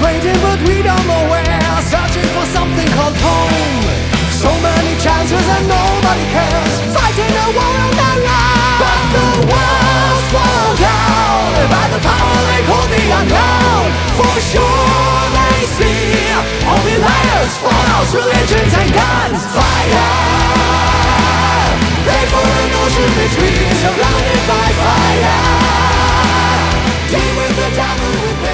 waiting but we don't know where, searching for something called home. So many chances and nobody cares, fighting a war on their own. But the walls fall down by the power they call the unknown. For sure they see only liars, fallouts, religions and guns. Fire, pray for an ocean between, surrounded by fire. Deal with the devil with